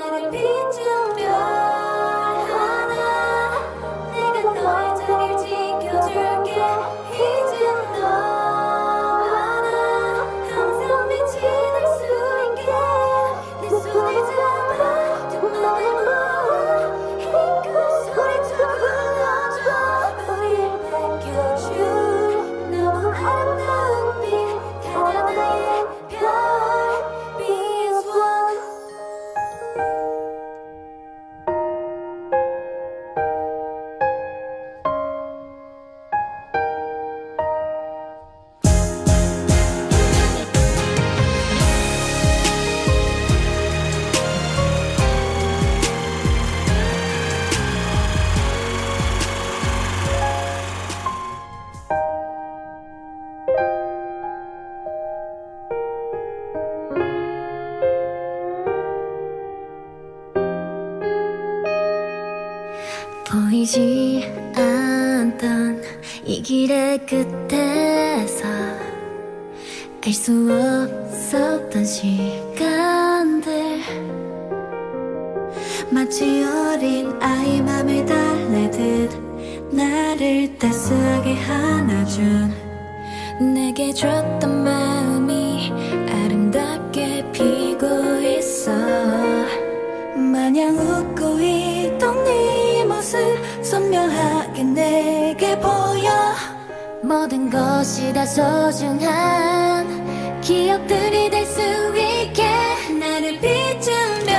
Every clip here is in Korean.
나를 비춘 별 하나 내가 너의 자리를 지켜줄게 이젠 너와 나 항상 빛이 날 수 있게 내 손을 잡아 두 맘을 모아 이끌 소리쳐 불러줘 우릴 밝혀줄 너무 아름다운 빛 하나하나의 별빛 one 보이지 않던 이 길의 끝에서 알 수 없었던 시간들 마치 어린 아이 맘을 달래듯 나를 따스하게 안아준 내게 줬던 마음이 아름답게 피고 있어 마냥 웃고 있던 네 모습 선명하게 내게 보여 모든 것이 다 소중한 기억들이 될 수 있게 나를 비춘 별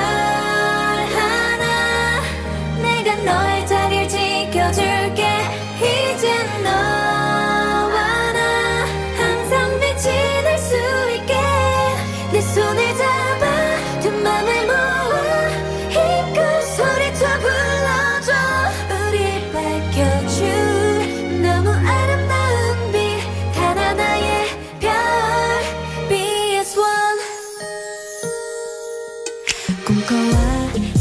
하나 내가 너의 자리를 지켜줄게 이젠 너와 나 항상 빛이 날 수 있게 내 손을 잡아 두 맘을 모아 힘껏 소리쳐 불러줘 우릴 밝혀줄 너무 아름다운 빛 하나하나의 별빛 one 꿈꿔와